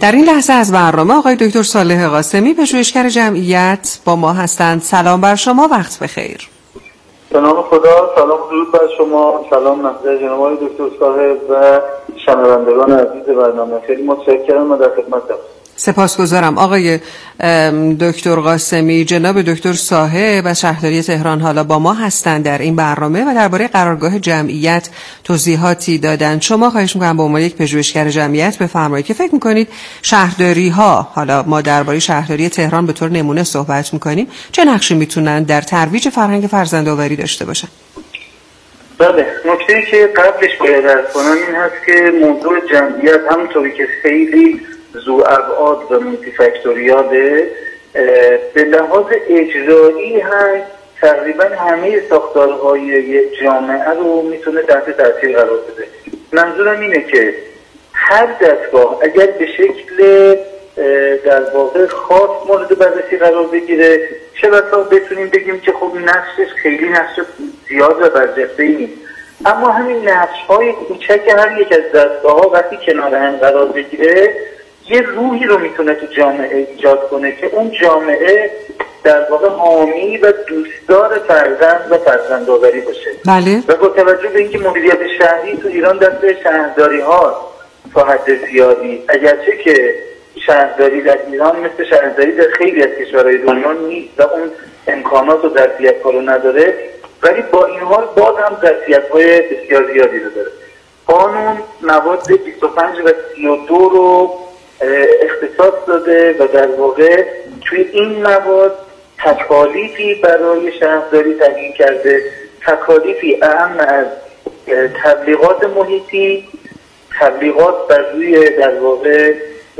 در این لحظه از برنامه آقای دکتر صالح قاسمی پژوهشگر جمعیت با ما هستند. سلام بر شما، وقت بخیر. به نام خدا، سلام درود بر شما، سلام مقدر جناب آقای دکتر صاحب و شنوندگان عزیز برنامه. خیلی متشکرم و در خدمتم. سپاسگزارم آقای دکتر قاسمی. جناب دکتر صاحب از شهرداری تهران حالا با ما هستند در این برنامه و درباره قرارگاه جمعیت توضیحاتی دادند. شما خواهش می‌کنم به عنوان یک پژوهشگر جمعیت بفرمایید که فکر می‌کنید شهرداری ها، حالا ما درباره شهرداری تهران به طور نمونه صحبت می‌کنیم، چه نقشی میتونن در ترویج فرهنگ فرزندآوری داشته باشن؟ بله، نکته‌ای که قبلش باید عرض کنم این هست که موضوع جمعیت همونطوری که خیلی ذو ابعاد و مولتی فاکتوریاله، به لحاظ اجرایی هم تقریبا همه ساختارهای جامعه رو میتونه تحت تاثیر قرار بده. منظورم اینه که هر دستگاه اگر به شکل در واقع خاص مورد بررسی قرار بگیره، چه بسا بتونیم بگیم که خب نقشش خیلی نقش زیاد و برجسته‌ای نیست، اما همین نقش‌های کوچک هر یک از دستگاه‌ها وقتی کنار هم قرار بگیره یه روحی رو میتونه تو جامعه ایجاد کنه که اون جامعه در واقع حامی و دوستدار فرزند و فرزندآوری باشه. بله. و با توجه به اینکه مدیریت شهری تو ایران دست شهرداری ها تا حد زیادی، اگرچه که شهرداری در ایران مثل شهرداری در خیلی از کشورهای دنیا نیست و اون امکانات و ظرفیت‌ها رو نداره، ولی با این حال باز هم ظرفیت‌های بسیار زیادی رو داره. قانون مواد 25 و 32 رو اختصاص داده و در واقع توی این مواد تکالیفی برای شهرداری تعیین کرده، تکالیفی اهم از تبلیغات محیطی، تبلیغات بر روی در واقع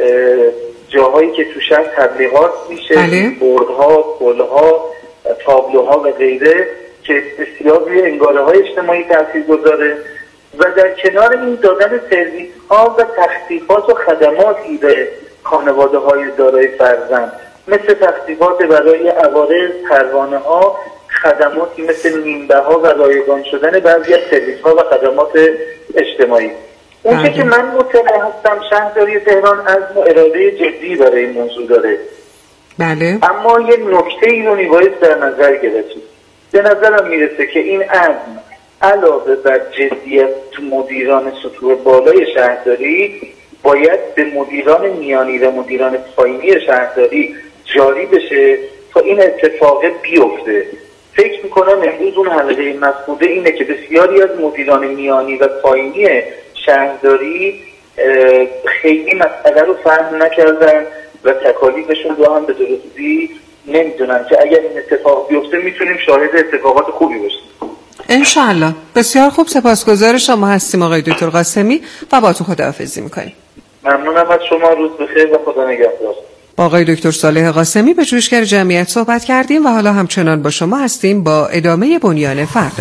جاهایی که تو شهر تبلیغات میشه، بوردها، پلها، تابلوها و غیره که بسیار روی انگاره های اجتماعی تاثیر گذاره، و در کنار این دادن سرویس ها و تخفیفات و خدماتی به خانواده های دارای فرزند، مثل تخفیفات برای عوارض، پروانه ها، خدماتی مثل نیمبه و رایگان شدن بعضی از سرویس ها و خدمات اجتماعی. اونچه که من مطلع هستم شهرداری تهران عزم و اراده جدی برای این موضوع داره. بله. اما یه نکته ای رو میباید در نظر گرفتیم. به نظرم میرسه که این عزم علاوه بر جدیت تو مدیران سطوح بالای شهرداری باید به مدیران میانی و مدیران پایینی شهرداری جاری بشه تا این اتفاق بیفته. فکر میکنم امروز اون حلقه مفقوده اینه که بسیاری از مدیران میانی و پایینی شهرداری خیلی مسئله رو فهم نکردن و تکالیفشون رو هم به درستی نمیدونن که اگر این اتفاق بیفته میتونیم شاهد اتفاقات خوبی باشیم. انشالله. بسیار خوب، سپاسگزار شما هستیم آقای دکتر قاسمی و با تو خداحافظی میکنیم. ممنونم از شما، روز بخیر و خدا نگهدار. با آقای دکتر صالح قاسمی پژوهشگر جمعیت صحبت کردیم و حالا همچنان با شما هستیم با ادامه بنیان فردا.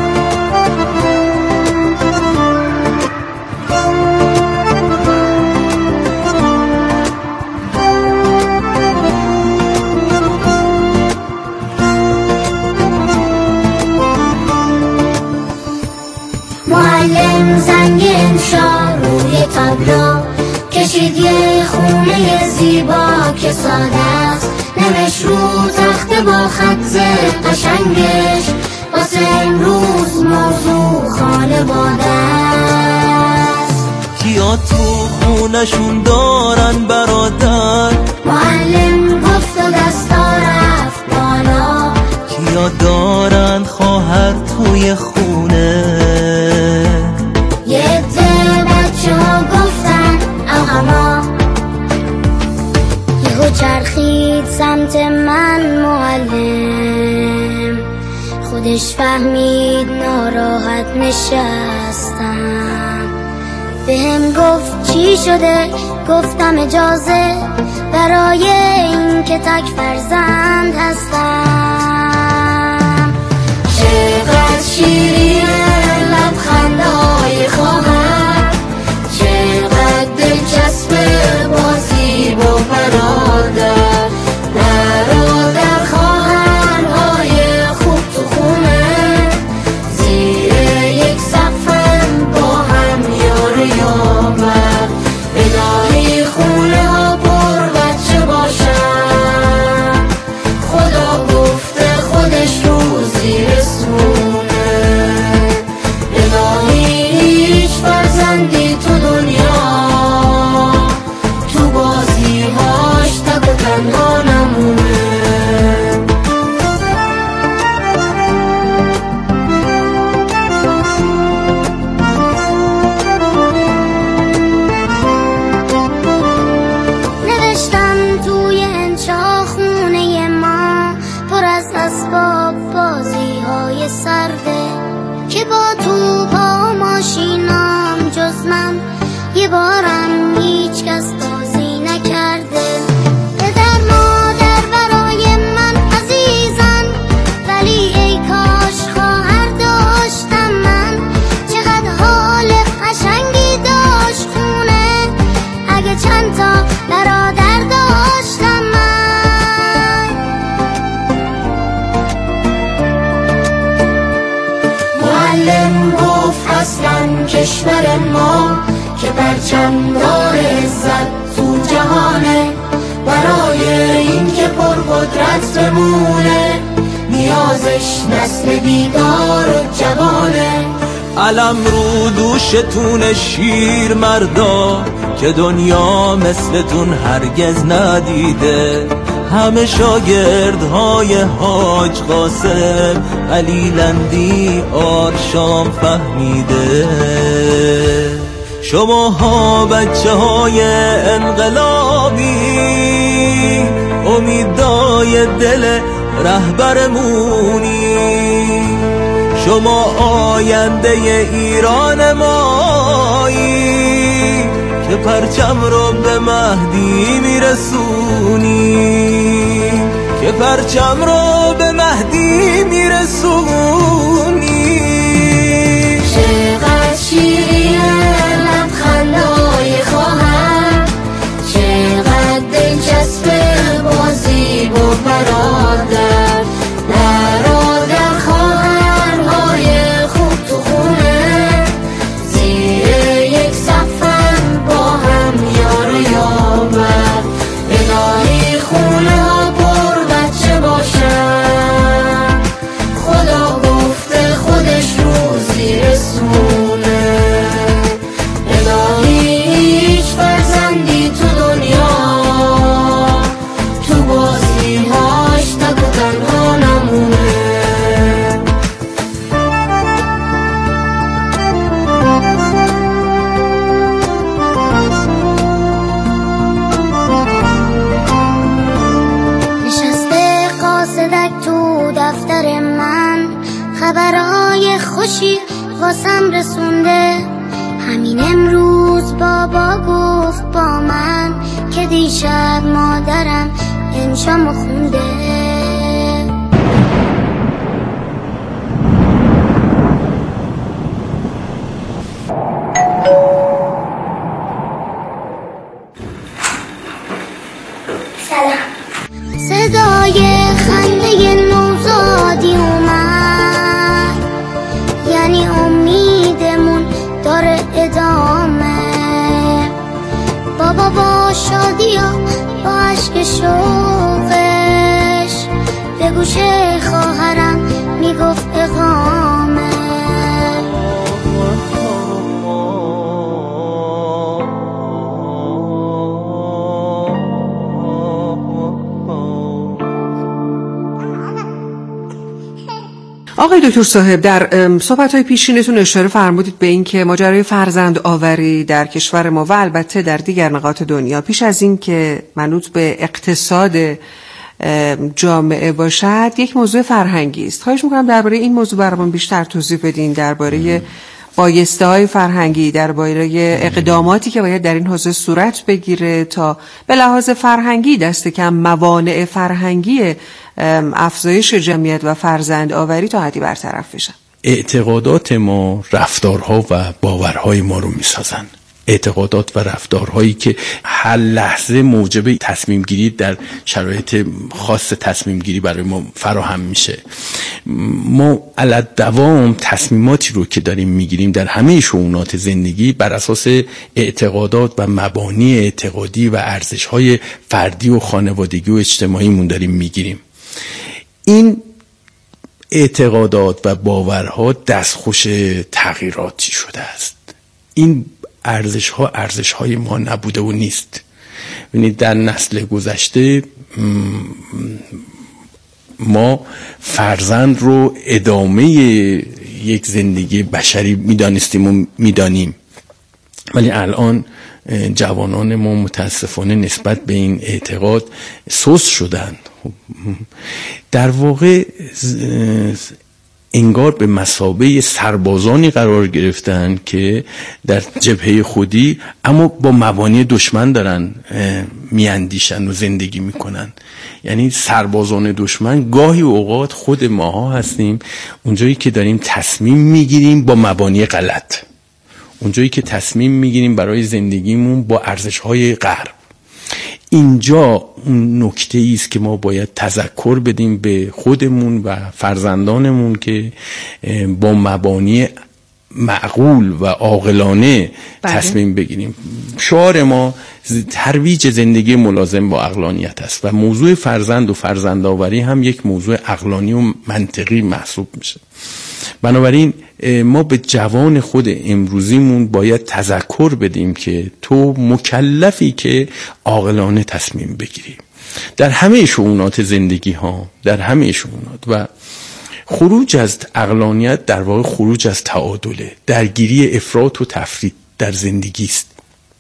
معلم زنگ انشا روی تابلو کشید یه خونه زیبا که ساده است، نوشت رو تخت با خط قشنگش واسه امروز موضوع خانواده است. کیا تو خونشون دارن برادر؟ معلم گفت و دستا رفت بالا. کیا دارن خواهر توی خونه؟ یه عده بچه ها گفتن آقا. یهو چرخید سمت من معلم، خودش فهمید ناراحت نشستم. بهم گفت چی شده؟ گفتم اجازه برای این که تک فرزند هستم. چقدر شیرینه لبخندهای خواهر، چقدر دلچسبه بازی با برادر. برادر خواهرهای خوب تو خونه، زیر یک سقفن با هم یار یاور. الهی خونه با تو با ماشینام جز من یه بارم هیچ کس بازی نکرده. پدر مادر برای من عزیزن، ولی ای کاش خواهر داشتم من. چقدر حال قشنگی داشت خونه اگه چند تا برادر داشتم من. معلم گفت اصلا کشور ما که پرچم دار عزت تو جهانه، برای این که پرقدرت بمونه نیازش نسل بیدار و جوانه. علم رو دوشتون شیر مردا که دنیا مثلتون هرگز ندیده. همه شاگردهای حاج قاسم علی لندی آرشام فهمیده. شماها بچه های انقلابی امیدای دل رهبرمونی. شما آینده ایران مایی که پرچم رو به مهدی میرسونی، که پرچم رو به مهدی میرسونی. چقدر شیرینه لبخندای خواهر، چقدر دلچسبه بازی با برادر. برادر خواهرهای خوب تو خونه زیر یک سقفن با هم یار و یاور. الهی خونه ها پر بچه باشن، خدا گفته خودش روزی رسونه. الهی هیچ فرزندی تو دنیا تو بازی هاش تک و تنها نمونه. نشسته قاصدک تو دفتر من، خبرای خوشی واسم رسونده. همین امروز بابا گفت با من که دیشب مادرم انشامو خونده. صدای خنده نوزادی اومد، یعنی امیدمون داره ادامه. بابا با شادی و با عشق شوقش به گوش خواهرم میگفت اقامه. آقای دکتر صاحب، در صحبت‌های پیشینتون اشاره فرمودید به این که ماجرای فرزند آوری در کشور ما و البته در دیگر نقاط دنیا پیش از این که منوط به اقتصاد جامعه باشد یک موضوع فرهنگی است. خواهش می‌کنم درباره این موضوع برامون بیشتر توضیح بدین، درباره بایسته‌های فرهنگی، درباره اقداماتی که باید در این حوزه صورت بگیره تا به لحاظ فرهنگی دست کم موانع فرهنگی افزایش جمعیت و فرزند آوری تا حدی برطرف بشن. اعتقادات ما رفتارها و باورهای ما رو میسازن. اعتقادات و رفتارهایی که هر لحظه موجب تصمیم گیری در شرایط خاص تصمیم گیری برای ما فراهم میشه. ما علت دوام تصمیماتی رو که داریم میگیریم در همه شؤونات زندگی بر اساس اعتقادات و مبانی اعتقادی و ارزش‌های فردی و خانوادگی و اجتماعیمون داریم میگیریم. این اعتقادات و باورها دستخوش تغییراتی شده است. این ارزش‌های ما نبوده و نیست. ببینید در نسل گذشته ما فرزند رو ادامه یک زندگی بشری میدانستیم و میدانیم، ولی الان جوانان ما متاسفانه نسبت به این اعتقاد سست شدند. در واقع انگار به مثابه سربازانی قرار گرفتن که در جبهه خودی اما با مبانی دشمن دارن میاندیشن و زندگی میکنن. یعنی سربازان دشمن گاهی اوقات خود ماها هستیم، اونجایی که داریم تصمیم میگیریم با مبانی غلط، اونجایی که تصمیم میگیریم برای زندگیمون با ارزش‌های غرب. اینجا اون نکته ای است که ما باید تذکر بدیم به خودمون و فرزندانمون که با مبانی معقول و عاقلانه تصمیم بگیریم. شعار ما ترویج زندگی ملازم با عقلانیت است و موضوع فرزند و فرزندآوری هم یک موضوع عقلانی و منطقی محسوب میشه. بنابراین ما به جوان خود امروزیمون باید تذکر بدیم که تو مکلفی که عاقلانه تصمیم بگیری در همه شؤونات زندگی ها، در همه شؤونات. و خروج از عقلانیت در واقع خروج از تعادله، درگیری افراط و تفرید در زندگی است.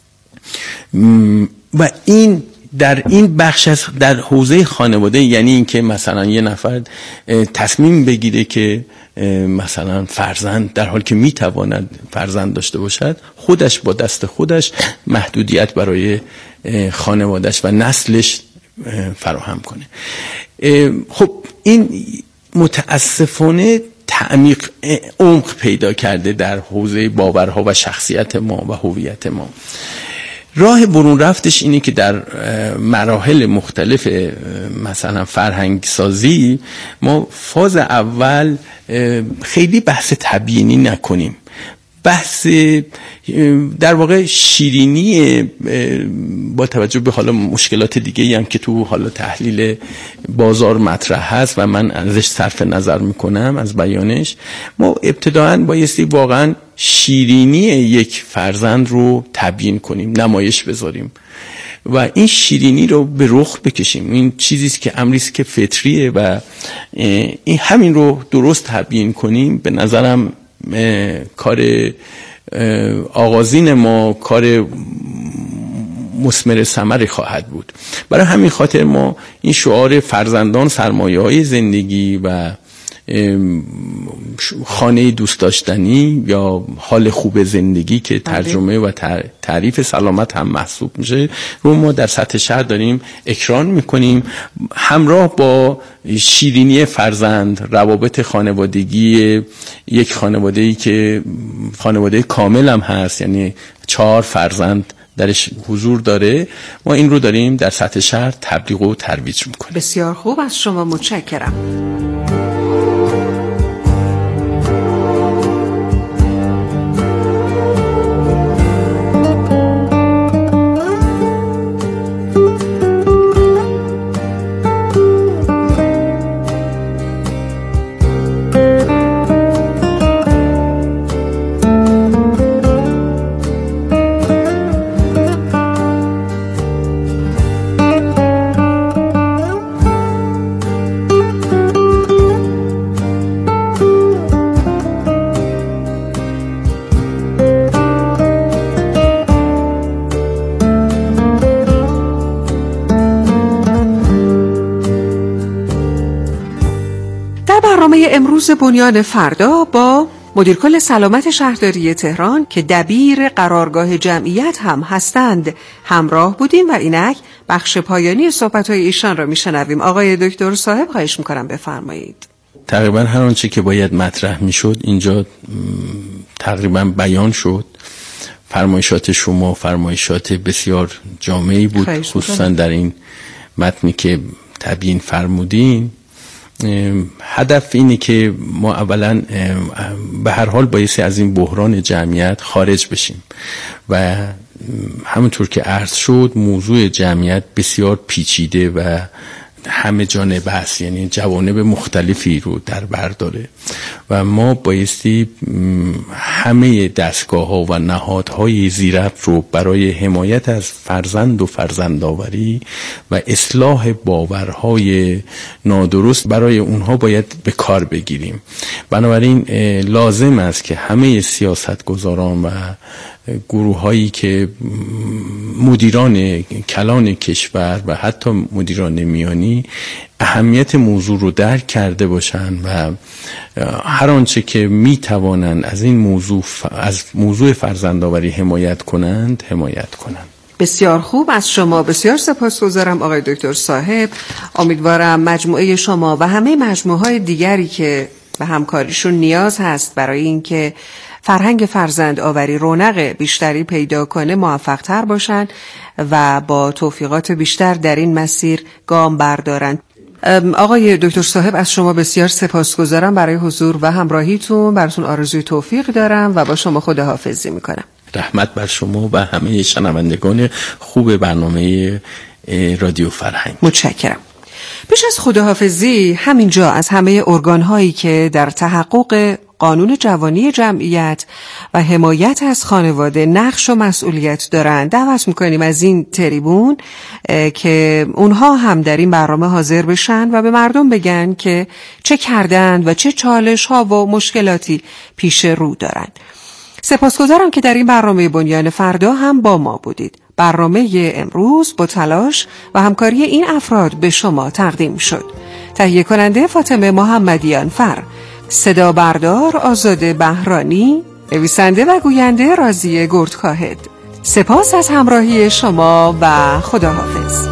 و این در این بخش از در حوزه خانواده، یعنی این که مثلا یه نفر تصمیم بگیره که مثلا فرزند در حالی که میتواند فرزند داشته باشد، خودش با دست خودش محدودیت برای خانوادهش و نسلش فراهم کنه. خب این متاسفانه عمق پیدا کرده در حوزه باورها و شخصیت ما و هویت ما. راه برون رفتش اینه که در مراحل مختلف مثلا فرهنگ سازی ما فاز اول خیلی بحث تبیینی نکنیم، بحث در واقع شیرینی با توجه به حالا مشکلات دیگه‌ای هم که تو حالا تحلیل بازار مطرح هست و من ازش صرف نظر میکنم از بیانش، ما ابتداً بایستی واقعاً شیرینی یک فرزند رو تبیین کنیم، نمایش بذاریم و این شیرینی رو به رخ بکشیم. این چیزیست که امریست که فطریه و این همین رو درست تبیین کنیم به نظرم کار آغازین ما کار مثمر ثمری خواهد بود. برای همین خاطر ما این شعار فرزندان سرمایه‌های زندگی و خانه دوست داشتنی یا حال خوب زندگی که ترجمه و تعریف سلامت هم محسوب میشه رو ما در سطح شهر داریم اکران میکنیم، همراه با شیرینی فرزند، روابط خانوادگی یک خانواده‌ای که خانواده کامل هم هست، یعنی 4 فرزند درش حضور داره. ما این رو داریم در سطح شهر تبلیغ و ترویج میکنیم. بسیار خوب، از شما متشکرم. امروز بنیان فردا با مدیر کل سلامت شهرداری تهران که دبیر قرارگاه جمعیت هم هستند همراه بودیم و اینک بخش پایانی صحبت‌های ایشان را میشنویم. آقای دکتر صاحب خواهش میکنم بفرمایید. تقریبا هر آنچه که باید مطرح میشد اینجا تقریبا بیان شد. فرمایشات شما فرمایشات بسیار جامعی بود، خصوصا در این متنی که تبیین فرمودین. هدف اینه که ما اولا به هر حال بایستی از این بحران جمعیت خارج بشیم و همونطور که عرض شد موضوع جمعیت بسیار پیچیده و همه جانبه است، یعنی جوانب مختلفی رو در بر داره و ما بایستی همه دستگاه ها و نهادهای زیربط رو برای حمایت از فرزند و فرزندآوری و اصلاح باورهای نادرست برای اونها باید به کار بگیریم. بنابراین لازم است که همه سیاستگزاران و گروه هایی که مدیران کلان کشور و حتی مدیران میانی جوانی اهمیت موضوع رو درک کرده باشن و هر آنچه که میتوانند از این موضوع از موضوع فرزندآوری حمایت کنند. بسیار خوب، از شما بسیار سپاسگزارم آقای دکتر صاحب. امیدوارم مجموعه شما و همه مجموعه‌های دیگری که به همکاریشون نیاز هست برای اینکه فرهنگ فرزندآوری رونق بیشتری پیدا کنه موفق تر باشن و با توفیقات بیشتر در این مسیر گام بردارن. آقای دکتر صاحب از شما بسیار سپاسگزارم برای حضور و همراهیتون. براتون آرزوی توفیق دارم و با شما خداحافظی میکنم. رحمت بر شما و همه شنوندگان خوب برنامه رادیو فرهنگ. متشکرم. پیش از خداحافظی همینجا از همه ارگان‌هایی که در تحقق قانون جوانی جمعیت و حمایت از خانواده نقش و مسئولیت دارند دعوت میکنیم از این تریبون که اونها هم در این برنامه حاضر بشن و به مردم بگن که چه کردند و چه چالش ها و مشکلاتی پیش رو دارند. سپاسگزارم که در این برنامه بنیان فردا هم با ما بودید. برنامه امروز با تلاش و همکاری این افراد به شما تقدیم شد. تهیه کننده فاطمه محمدیان فر، صدا بردار آزاده بهرانی، نویسنده و گوینده راضیه گردکاهد. سپاس از همراهی شما و خداحافظ.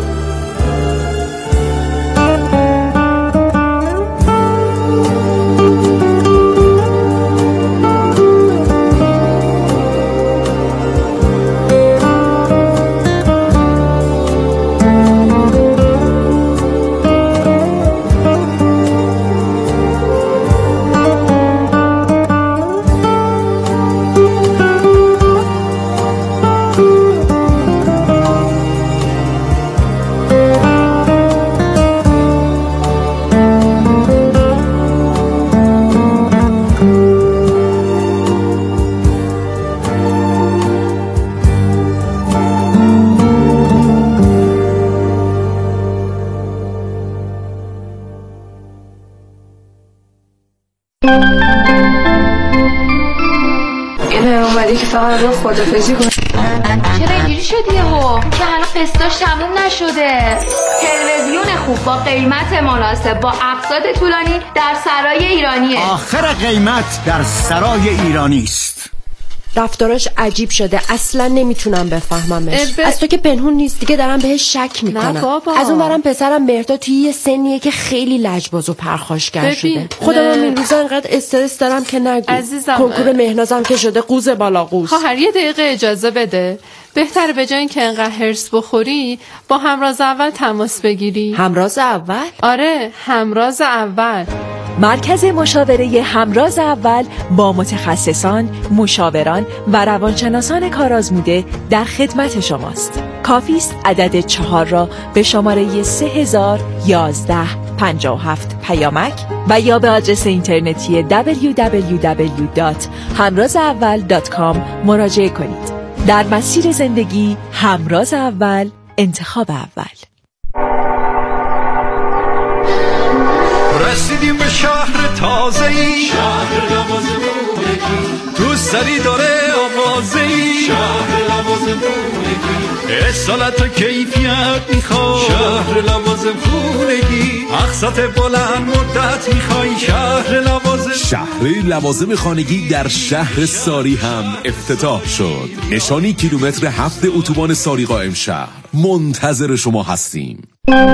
فقط رو خدافزی کن. چرا اینجوری شدی یهو؟ که هنوز قسطاش تموم نشده. تلویزیون خوب با قیمت مناسب با اقساط طولانی در سرای ایرانیه. آخر قیمت در سرای ایرانی است. رفتاراش عجیب شده، اصلا نمیتونم بفهممش. از تو که پنهون نیست دیگه دارم بهش شک میکنم. از اون برم پسرم مهرداد توی یه سنیه که خیلی لجباز و پرخاشگر شده. خودم این روزا انقدر استرس دارم که نگو. کنکور مهنازم که شده قوز بالا قوز. خواهر یه دقیقه اجازه بده. بهتره به جای اینکه انقدر هرس بخوری با همراز اول تماس بگیری. همراز اول؟ آره، همراز اول. مرکز مشاوره همراز اول با متخصصان، مشاوران و روانشناسان کارآزموده در خدمت شماست. کافی است عدد 4 را به شماره 301157 پیامک و یا به آدرس اینترنتی www.hamrazaawal.com مراجعه کنید. در مسیر زندگی همراز اول، انتخاب اول. رسیدیم به شهر تازه‌ای، شهر لوازمونگی، تو سری داره آوازه‌ای، شهر لوازمونگی، اصالت و کیفیت میخوای، شهر لوازمونگی، اقساط بلند مدت میخوای، شهر لوازم. شهر لوازم خانگی در شهر ساری هم افتتاح شد. نشانی کیلومتر 7 اتوبان ساری قائم شهر. منتظر شما هستیم.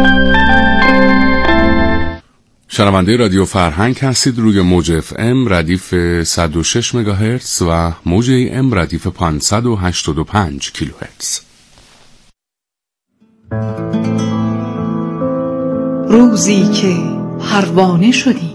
شنونده رادیو فرهنگ هستید. روی موج FM ردیف 106 مگاهرتز و موج AM ردیف 585 کیلوهرتز. روزی که پروانه شدی،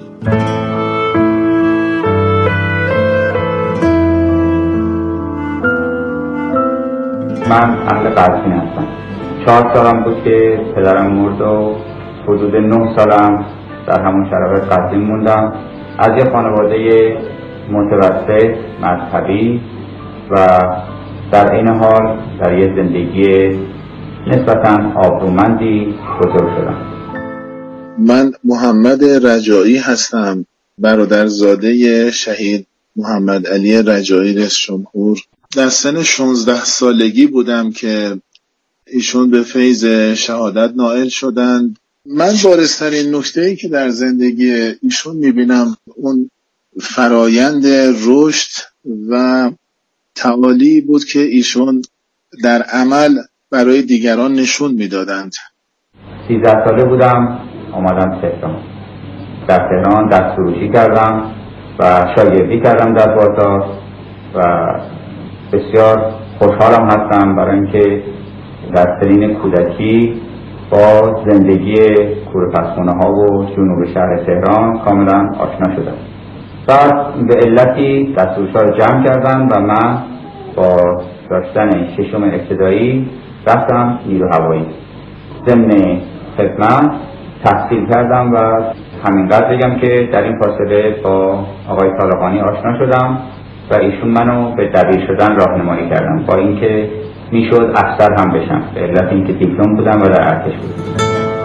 من اهل قزوین هستم. 4 سالم بود که پدرم مرد و حدود 9 سالم در همون شرایط قزوین موندم. از یه خانواده متوسط مذهبی و در این حال در یه زندگی نسبتاً آبرومندی بزرگ شدم. من محمد رجایی هستم، برادرزاده شهید محمد علی رجایی رئیس جمهور. در سن 16 سالگی بودم که ایشون به فیض شهادت نائل شدند من بارزترین نکته‌ای که در زندگی ایشون میبینم اون فرایند رشد و تعالی بود که ایشون در عمل برای دیگران نشون میدادند. 13 ساله بودم آمدم تهران. در تهران دستفروشی کردم و شاگردی کردم در بازار و بسیار خوشحالم هستم برای اینکه در سنین کودکی با زندگی کوره‌پسخونه ها و جنوب شهر تهران کاملا آشنا شدم. بعد به علتی دستفروش‌ها رو جمع کردن و من با داشتن ششم ابتدایی رفتم نیرو هوایی. ضمن خدمت تحصیل کردم و همینقدر بگم که در این فاصله با آقای طالقانی آشنا شدم و ایشون منو به دبیر شدن راهنمایی کردن، با اینکه میشد افسر هم بشم به علت اینکه دیپلم بودم و در ارتش بودم.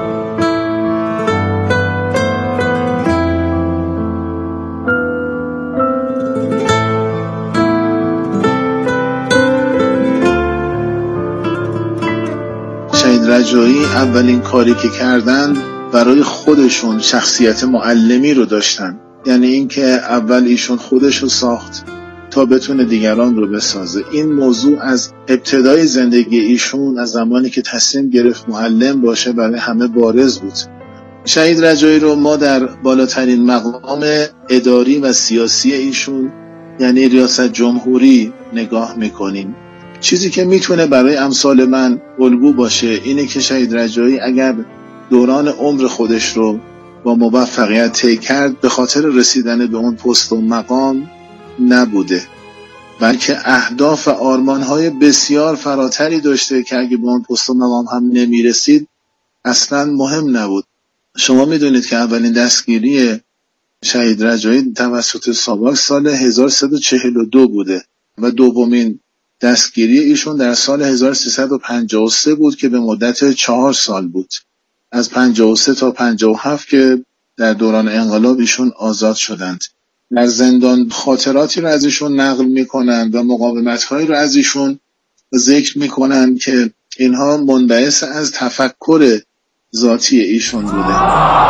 شهید رجایی اولین کاری که کردن برای خودشون شخصیت معلمی رو داشتن، یعنی اینکه اول ایشون خودش رو ساخت تا بتونه دیگران رو بسازه. این موضوع از ابتدای زندگی ایشون، از زمانی که تصمیم گرفت معلم باشه، برای همه بارز بود. شهید رجایی رو ما در بالاترین مقام اداری و سیاسی ایشون، یعنی ریاست جمهوری، نگاه میکنیم. چیزی که میتونه برای امثال من الگو باشه اینه که شهید رجایی اگر دوران عمر خودش رو با موفقیت طی کرد، به خاطر رسیدن به اون پست و مقام نبوده، بلکه اهداف و آرمان‌های بسیار فراتری داشته که اگه به اون پست و مقام هم نمیرسید اصلاً مهم نبود. شما میدونید که اولین دستگیری شهید رجایی توسط ساواک سال 1342 بوده و دومین دستگیری ایشون در سال 1353 بود که به مدت 4 سال بود، از 53 تا 57 که در دوران انقلاب ایشون آزاد شدند. در زندان خاطراتی رو از ایشون نقل میکنند و مقاومت‌هایی رو از ایشون ذکر میکنند که اینها منبعث از تفکر ذاتی ایشون بوده.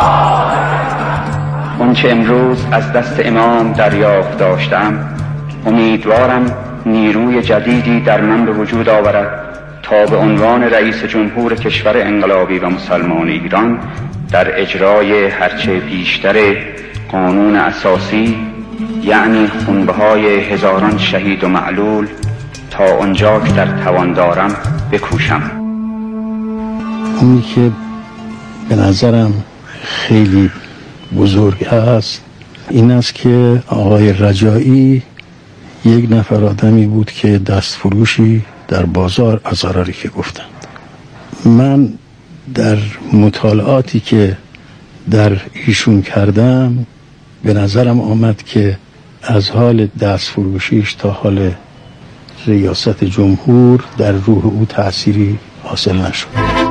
اون چه امروز از دست امام دریافت داشتم، امیدوارم نیروی جدیدی در من به وجود آورد تا به عنوان رئیس جمهور کشور انقلابی و مسلمان ایران در اجرای هرچه بیشتر قانون اساسی، یعنی خونبه‌های هزاران شهید و معلول، تا آنجا که در توان دارم بکوشم. اونی که به نظرم خیلی بزرگ است این است که آقای رجایی یک نفر آدمی بود که دستفروشی در بازار ازاراری که گفتند. من در مطالعاتی که در ایشون کردم به نظرم آمد که از حال دستفروشیش تا حال ریاست جمهور در روح او تأثیری حاصل نشد.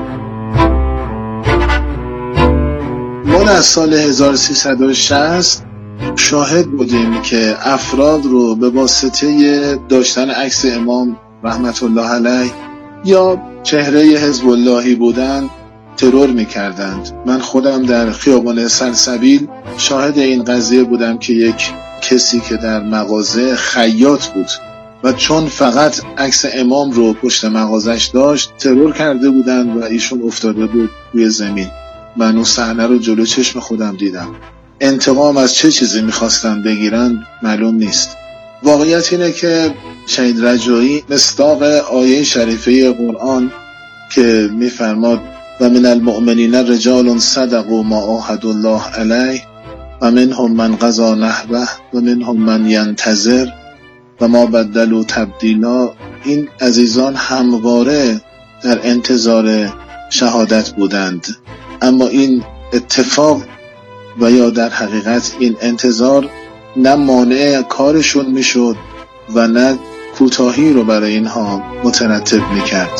ما در سال 1360 شاهد بودیم که افراد رو به واسطه داشتن عکس امام رحمت الله علیه یا چهره حزب اللهی بودن ترور می‌کردند. من خودم در خیابان سلسبیل شاهد این قضیه بودم که یک کسی که در مغازه خیاط بود و چون فقط عکس امام رو پشت مغازش داشت ترور کرده بودند و ایشون افتاده بود روی زمین. من اون صحنه رو جلو چشم خودم دیدم. انتقام از چه چیزی می‌خواستن بگیرن معلوم نیست. واقعیت اینه که شهید رجایی مصداق آیه شریفه قرآن که می‌فرماد و من المؤمنین رجال صدقوا ما عاهدوا الله علیه و منهم من قضی نحبه و منهم من ینتظر و ما بدلوا تبدیلا، این عزیزان همواره در انتظار شهادت بودند، اما این اتفاق و یا در حقیقت این انتظار نه مانع کارشون میشد و نه کوتاهی رو برای اینها مترتب میکرد.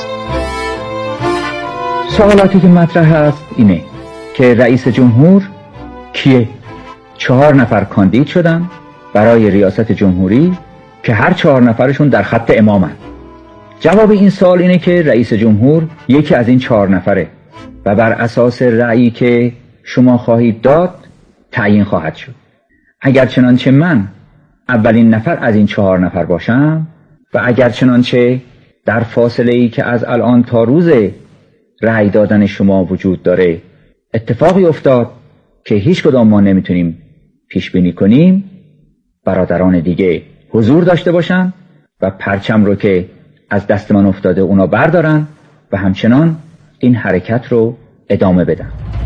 سوالاتی که مطرح هست اینه که رئیس جمهور کیه؟ 4 نفر کاندید شدن برای ریاست جمهوری که هر 4 نفرشون در خط امامن. جواب این سوال اینه که رئیس جمهور یکی از این 4 نفره و بر اساس رأیی که شما خواهید داد تعیین خواهد شد. اگر چنانچه من اولین نفر از این 4 نفر باشم و اگر چنانچه در فاصله‌ای که از الان تا روز رأی دادن شما وجود داره اتفاقی افتاد که هیچ کدام ما نمیتونیم پیش بینی کنیم، برادران دیگه حضور داشته باشن و پرچم رو که از دست من افتاده اونا بردارن و همچنان این حرکت رو ادامه بدن.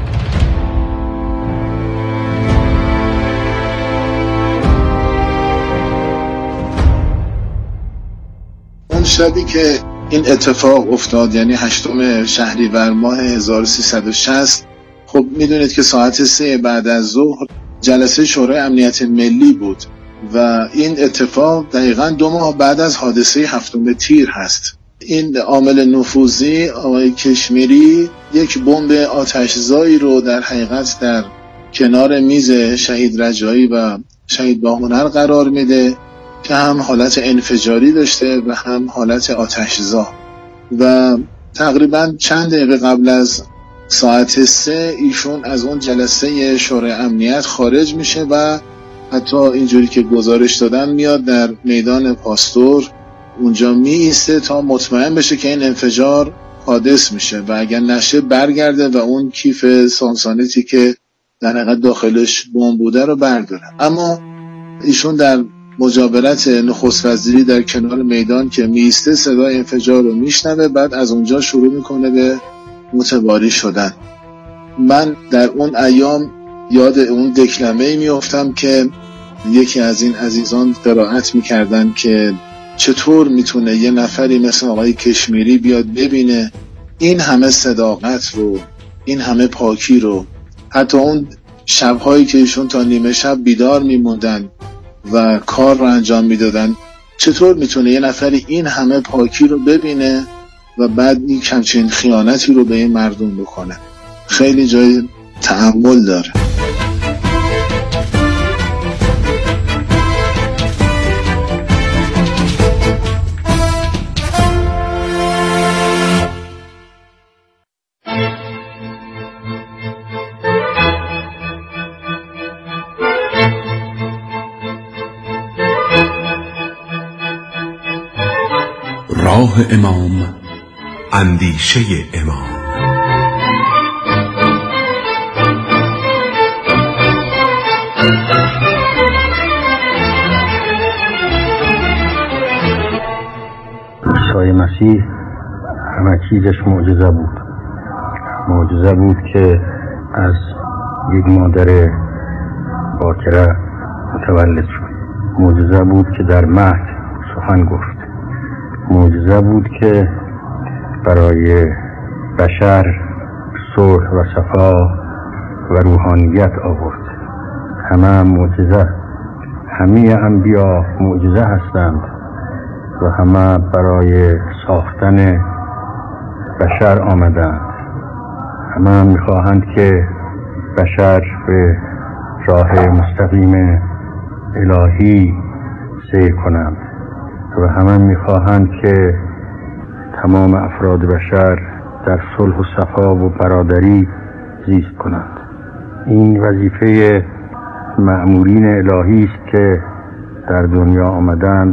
اون شبی که این اتفاق افتاد، یعنی 8 شهریور ماه 1360، خب میدونید که ساعت 3 بعد از ظهر جلسه شورای امنیت ملی بود و این اتفاق دقیقاً 2 ماه بعد از حادثه 7 تیر هست. این عامل نفوذی آقای کشمیری یک بمب آتشزایی رو در حقیقت در کنار میز شهید رجایی و شهید باهنر قرار میده که هم حالت انفجاری داشته و هم حالت آتشزا و تقریباً چند دقیقه قبل از ساعت 3 ایشون از اون جلسه شورای امنیت خارج میشه و حتی اینجوری که گزارش دادن میاد در میدان پاستور اونجا می ایسته تا مطمئن بشه که این انفجار حادث میشه و اگر نشه برگرده و اون کیف سانسانتی که در حقیقت داخلش بمب بوده رو برداره. اما ایشون در مجاورت نخست وزیری در کنار میدان که می ایسته صدای انفجار رو میشنوه، بعد از اونجا شروع میکنه به متواری شدن. من در اون ایام یاد اون دکلمه‌ای میافتم که یکی از این عزیزان قرائت میکردن که چطور میتونه یه نفری مثل آقای کشمیری بیاد ببینه این همه صداقت رو، این همه پاکی رو، حتی اون شبهایی که ایشون تا نیمه شب بیدار میموندن و کار رو انجام میدادن، چطور میتونه یه نفری این همه پاکی رو ببینه و بعد این همچین خیانتی رو به این مردم بکنه. خیلی جای تأمل داره. راه امام، اندیشه امام. عیسی مسیح همه چیزش معجزه بود. معجزه بود که از یک مادر باکره متولد شد. معجزه بود که در مهد سخن گفت. معجزه بود که برای بشر صلح و صفا و روحانیت آورد. همه معجزه، همه انبیا معجزه هستند و همه برای ساختن بشر آمدند. همه میخواهند که بشر به راه مستقیم الهی سیر کنند و همه میخواهند که تمام افراد بشر در صلح و صفا و برادری زیست کنند. این وظیفه مأمورین الهی است که در دنیا آمدند